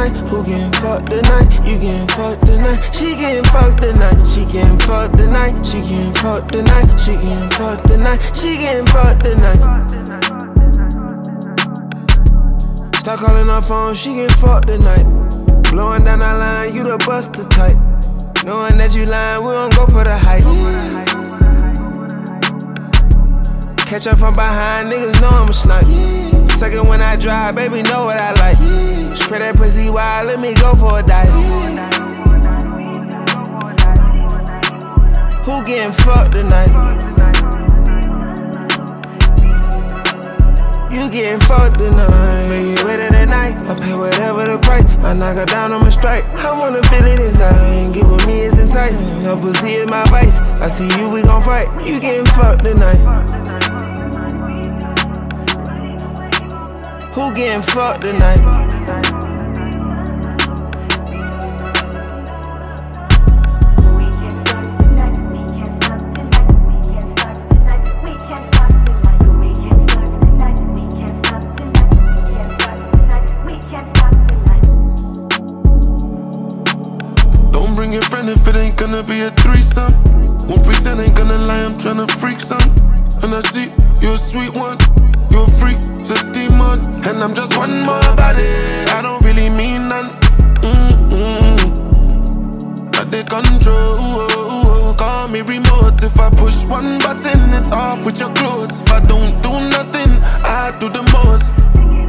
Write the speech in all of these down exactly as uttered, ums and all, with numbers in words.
tonight? Who getting fucked tonight? You getting fucked tonight? She getting fucked tonight. She getting fucked tonight. She getting fucked tonight. She getting fucked tonight. She getting fucked tonight. Start calling her phone, she get fucked tonight. Blowing down our line, you the buster type. Knowing that you lying, we don't go for the hype. Catch up from behind, niggas know I'm a snipe. Second when I drive, baby know what I like. Spread that pussy wide, let me go for a dive. Who getting fucked tonight? You getting fucked tonight. Make it better than night. I pay whatever the price. I knock her down, I'ma strike. I wanna feel it inside. Get with me, it's enticing. Your pussy is my vice. I see you, we gon' fight. You getting fucked tonight. Who getting fucked tonight? Bring your friend if it ain't gonna be a threesome. Won't pretend ain't gonna lie, I'm tryna freak some. And I see you're a sweet one, you're a freak, the demon. And I'm just one more body, I don't really mean none. Mm-mm. I take control, call me remote. If I push one button, it's off with your clothes. If I don't do nothing, I do the most.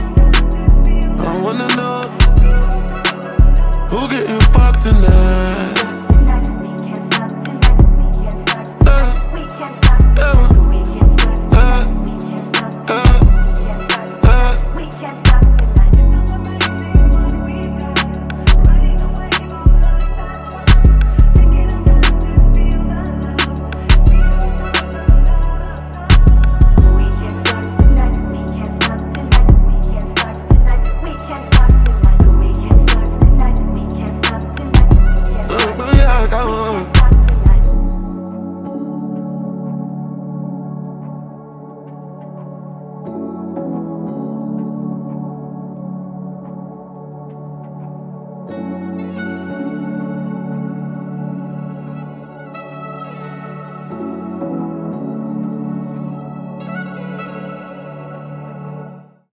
I wanna know who getting fucked tonight.